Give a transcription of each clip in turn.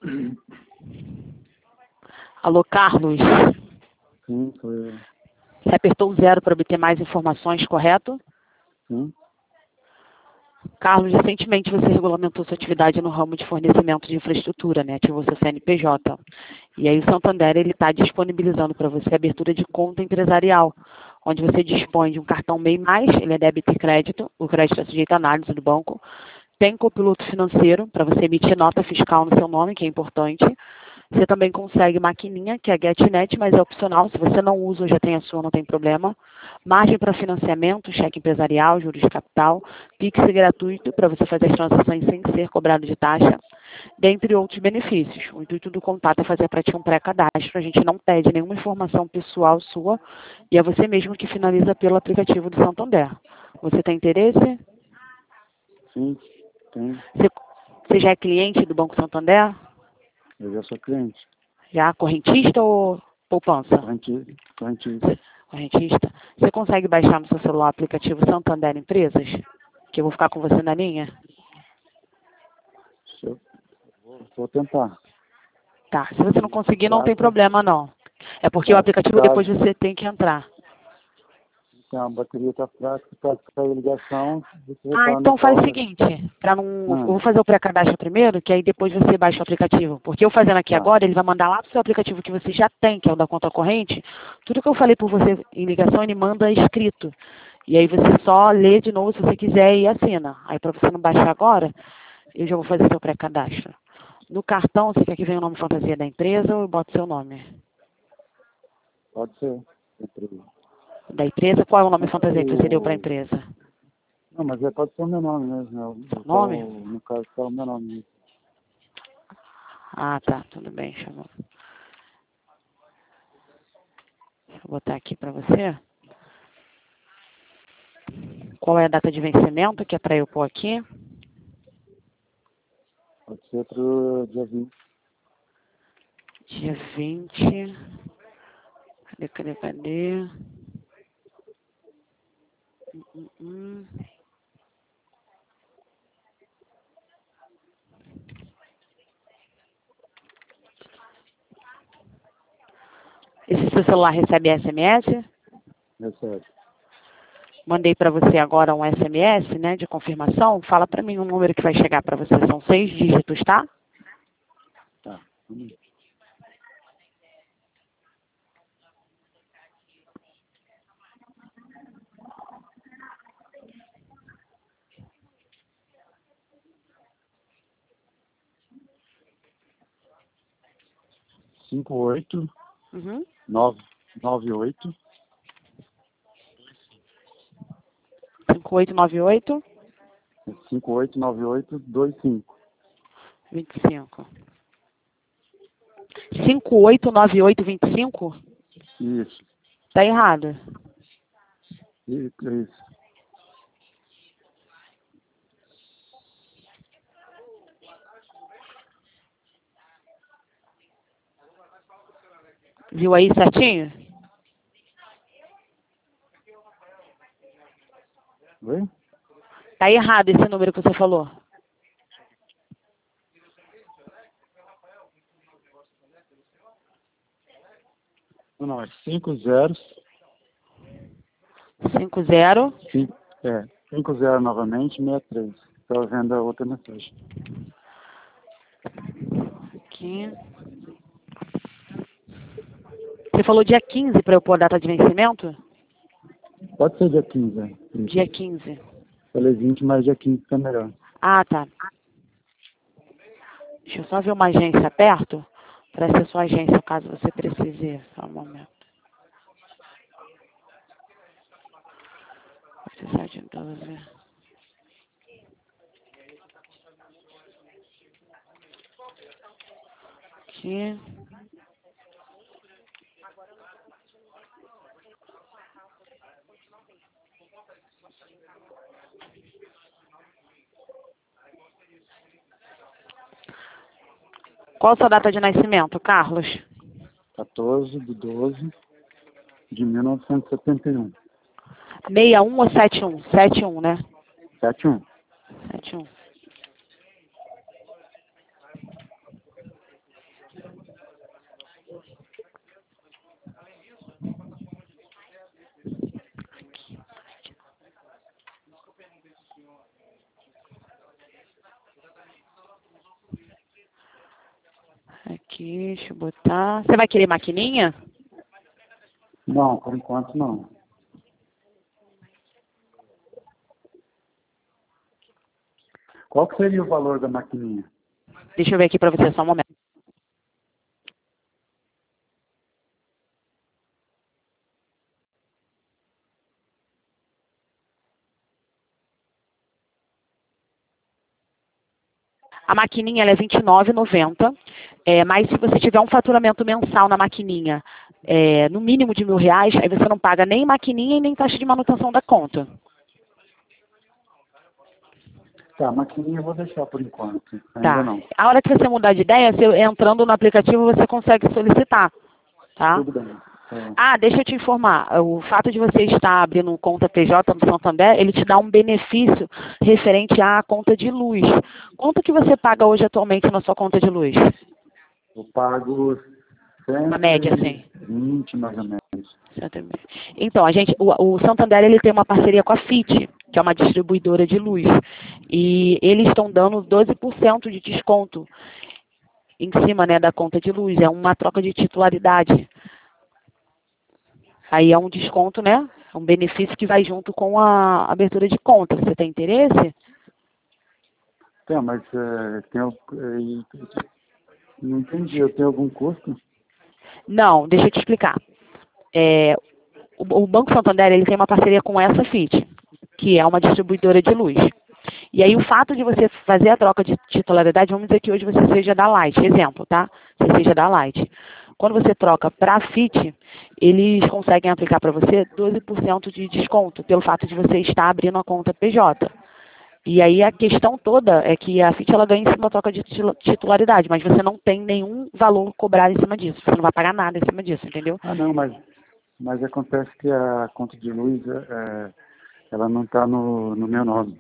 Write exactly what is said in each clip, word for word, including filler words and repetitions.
Alô, Carlos? Sim, sou eu. Você apertou o zero para obter mais informações, correto? Sim. Carlos, recentemente você regulamentou sua atividade no ramo de fornecimento de infraestrutura, né? Ativou seu C N P J. E aí o Santander está disponibilizando para você a abertura de conta empresarial, onde você dispõe de um cartão MEI mais, ele é débito e crédito, o crédito é sujeito à análise do banco, tem copiloto financeiro para você emitir nota fiscal no seu nome, que é importante. Você também consegue maquininha, que é a GetNet, mas é opcional. Se você não usa ou já tem a sua, não tem problema. Margem para financiamento, cheque empresarial, juros de capital, Pix gratuito para você fazer as transações sem ser cobrado de taxa, dentre outros benefícios. O intuito do contato é fazer para ti um pré-cadastro. A gente não pede nenhuma informação pessoal sua e é você mesmo que finaliza pelo aplicativo do Santander. Você tem interesse? Sim, tem. Você, você já é cliente do Banco Santander? Eu já sou cliente. Já correntista ou poupança? Correntista. Correntista. Correntista. Você consegue baixar no seu celular o aplicativo Santander Empresas? Que eu vou ficar com você na linha? Eu vou, vou tentar. Tá. Se você não conseguir, não tem Prata. problema, não. É porque o Tá, aplicativo caso depois você tem que entrar. a bateria está fraca, caso cair a ligação, você Ah, retorna então faz o para... seguinte, para não, eu Ah, vou fazer o pré-cadastro primeiro, que aí depois você baixa o aplicativo. Porque eu fazendo aqui tá. agora, ele vai mandar lá pro seu aplicativo que você já tem, que é o da conta corrente, tudo que eu falei por você em ligação, ele manda escrito. E aí você só lê de novo se você quiser e assina. Aí para você não baixar agora, eu já vou fazer seu pré-cadastro. No cartão, você quer que venha o nome fantasia da empresa ou eu boto seu nome? Pode ser. Entre... Da empresa? Qual é o nome Não, fantasia que você deu para a o... empresa? Não, mas é, pode ser o meu nome mesmo. Eu, eu Nome? tô, no caso, tá o meu nome. Ah, tá. Tudo bem. Deixa eu, deixa eu botar aqui para você. Qual é a data de vencimento, que é para eu pôr aqui? Pode ser pro dia vinte. Dia vinte. Cadê, cadê, cadê? Hum, hum, hum. Esse seu celular recebe S M S? Recebe. Mandei para você agora um S M S, né, de confirmação. Fala para mim o número que vai chegar para você. São seis dígitos, tá? Tá. Hum. Cinco oito Uhum. nove nove oito cinco oito nove oito, cinco oito nove oito dois cinco. vinte e cinco. cinco oito nove oito vinte e cinco? Isso. Tá errado. Isso. Isso. Viu aí certinho? Oi? Tá errado esse número que você falou. Não, não, é cinco zeros. cinco zero. Cinco, é, cinco zero novamente, sessenta e três. Estou vendo a outra mensagem. Aqui. Você falou dia quinze para eu pôr a data de vencimento? Pode ser dia quinze, né? Dia quinze. Falei vinte, mas dia quinze fica melhor. Ah, tá. Deixa eu só ver uma agência perto, para ser sua agência, caso você precise. Só um momento. Vou precisar de doze. Aqui. Qual a sua data de nascimento, Carlos? quatorze de doze de mil novecentos e setenta e um. sessenta e um ou setenta e um? setenta e um, né? setenta e um. setenta e um. aqui, deixa eu botar. Você vai querer maquininha? Não, por enquanto não. Qual que seria o valor da maquininha? Deixa eu ver aqui para você só um momento. A maquininha ela é vinte e nove reais e noventa centavos, é, mas se você tiver um faturamento mensal na maquininha, é, no mínimo de mil reais, aí você não paga nem maquininha e nem taxa de manutenção da conta. Tá, a maquininha eu vou deixar por enquanto. Ainda Tá. não. A hora que você mudar de ideia, você, entrando no aplicativo, você consegue solicitar, tá? Tudo bem. É. Ah, deixa eu te informar, o fato de você estar abrindo conta P J no Santander, ele te dá um benefício referente à conta de luz. Quanto que você paga hoje atualmente na sua conta de luz? Eu pago Uma média, assim. cento e vinte mais ou menos. Então, a gente, o, o Santander ele tem uma parceria com a F I T, que é uma distribuidora de luz. E eles estão dando doze por cento de desconto em cima, né, da conta de luz. É uma troca de titularidade. Aí é um desconto, né? É um benefício que vai junto com a abertura de conta. Você tem interesse? Tem, mas é, tem, é, não entendi. Eu tenho algum custo? Não, deixa eu te explicar. É, o, o Banco Santander ele tem uma parceria com essa F I T, que é uma distribuidora de luz. E aí o fato de você fazer a troca de titularidade, vamos dizer que hoje você seja da Light, exemplo, tá? Você seja da Light. Quando você troca para a F I T, eles conseguem aplicar para você doze por cento de desconto pelo fato de você estar abrindo a conta P J. E aí a questão toda é que a F I T ela ganha em cima da troca de titularidade, mas você não tem nenhum valor cobrado em cima disso. Você não vai pagar nada em cima disso, entendeu? Ah, não, mas, mas acontece que a conta de luz, é, ela não está no, no meu nome.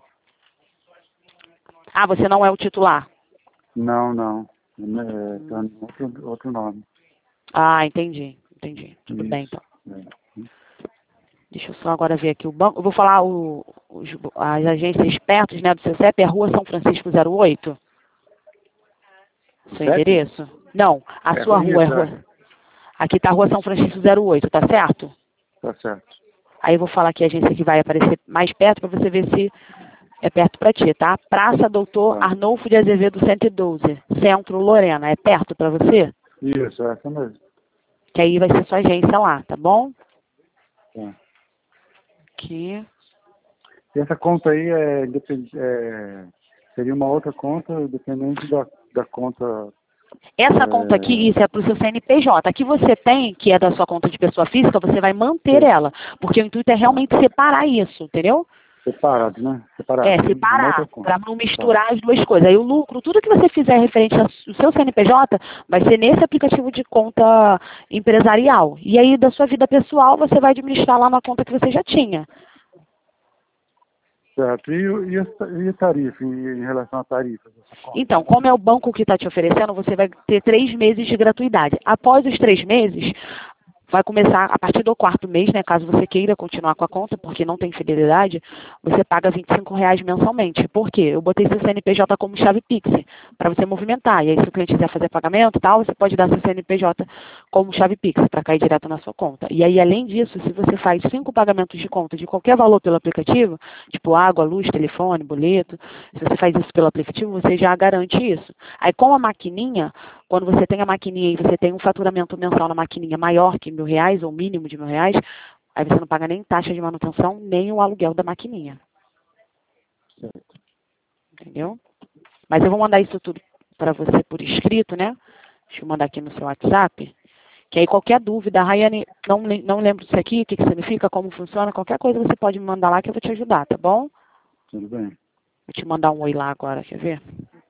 Ah, você não é o titular? Não, não. Está no outro, outro nome. Ah, entendi, entendi. Tudo Isso. bem, então. É. Deixa eu só agora ver aqui o banco. Eu vou falar o, os, as agências perto, né, do seu C E P, é Rua São Francisco zero oito? Seu C E P? endereço? Não, a É sua ruim, rua é tá? rua. Aqui está a Rua São Francisco zero oito, tá certo? Tá certo. Aí eu vou falar aqui a agência que vai aparecer mais perto para você ver se é perto para ti, tá? Praça Doutor Tá. Arnolfo de Azevedo cento e doze, Centro Lorena. É perto para você? Isso, é essa mesmo. Que aí vai ser sua agência lá, tá bom? Tá. Aqui. E essa conta aí é, independ- é, seria uma outra conta dependente da, da conta. Essa É, conta aqui, isso é para o seu C N P J. Aqui você tem, que é da sua conta de pessoa física, você vai manter Sim. ela. Porque o intuito é realmente separar isso, entendeu? separado, né? Separado. É, Uma separar, outra conta. para não misturar as duas coisas. Aí o lucro, tudo que você fizer referente ao seu C N P J, vai ser nesse aplicativo de conta empresarial. E aí, da sua vida pessoal, você vai administrar lá na conta que você já tinha. Certo. E, o- e, a, e a tarifa, em, em relação à tarifa dessa conta? Então, como é o banco que está te oferecendo, você vai ter três meses de gratuidade. Após os três meses, vai começar a partir do quarto mês, né? Caso você queira continuar com a conta, porque não tem fidelidade, você paga vinte e cinco reais mensalmente. Por quê? Eu botei seu C N P J como chave Pix, para você movimentar. E aí, se o cliente quiser fazer pagamento e tal, você pode dar seu C N P J como chave Pix, para cair direto na sua conta. E aí, além disso, se você faz cinco pagamentos de conta de qualquer valor pelo aplicativo, tipo água, luz, telefone, boleto, se você faz isso pelo aplicativo, você já garante isso. Aí, com a maquininha, quando você tem a maquininha e você tem um faturamento mensal na maquininha maior que mil reais, ou mínimo de mil reais, aí você não paga nem taxa de manutenção, nem o aluguel da maquininha. Certo. Entendeu? Mas eu vou mandar isso tudo para você por escrito, né? Deixa eu mandar aqui no seu WhatsApp. Que aí qualquer dúvida, Rayane, não, não lembro disso aqui, o que, que significa, como funciona, qualquer coisa você pode me mandar lá que eu vou te ajudar, tá bom? Tudo bem. Vou te mandar um oi lá agora, quer ver?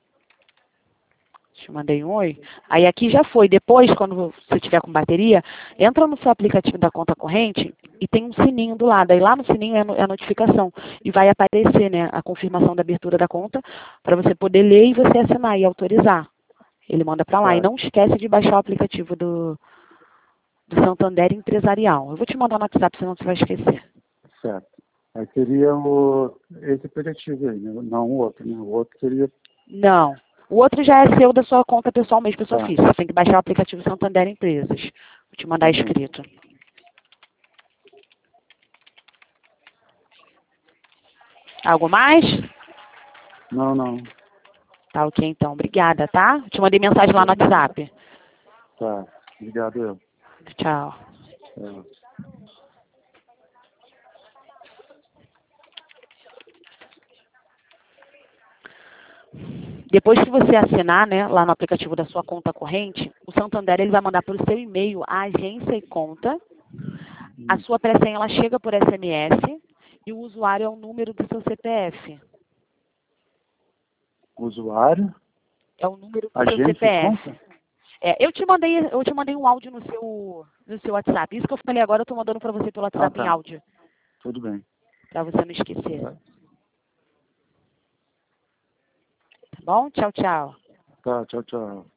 Te mandei um oi. Aí aqui já foi. Depois, quando você tiver com bateria, entra no seu aplicativo da conta corrente e tem um sininho do lado. Aí lá no sininho é, no, é a notificação. E vai aparecer, né, a confirmação da abertura da conta para você poder ler e você assinar e autorizar. Ele manda para lá. Tá. E não esquece de baixar o aplicativo do, do Santander Empresarial. Eu vou te mandar no WhatsApp, senão você vai esquecer. Certo. Aí seria o, esse aplicativo aí, né? Não o outro, né? O outro seria... Não. O outro já é seu da sua conta pessoal mesmo, pessoa Tá. física. Você tem que baixar o aplicativo Santander Empresas. Vou te mandar Tá bem. escrito. Algo mais? Não, não. Tá ok, então. Obrigada, tá? Te mandei mensagem lá no WhatsApp. Tá. Obrigado, eu. Tchau. É. Depois que você assinar, né, lá no aplicativo da sua conta corrente, o Santander ele vai mandar pelo seu e-mail a agência e conta. A sua pré-senha ela chega por S M S e o usuário é o número do seu C P F. Usuário? É o número do seu Agência C P e F. conta? É, eu te mandei, eu te mandei um áudio no seu, no seu WhatsApp. Isso que eu falei agora, eu tô mandando para você pelo Ah, WhatsApp em tá. áudio, Tudo bem. para você não esquecer. Tá bom? Tchau, tchau. Tá, tchau, tchau.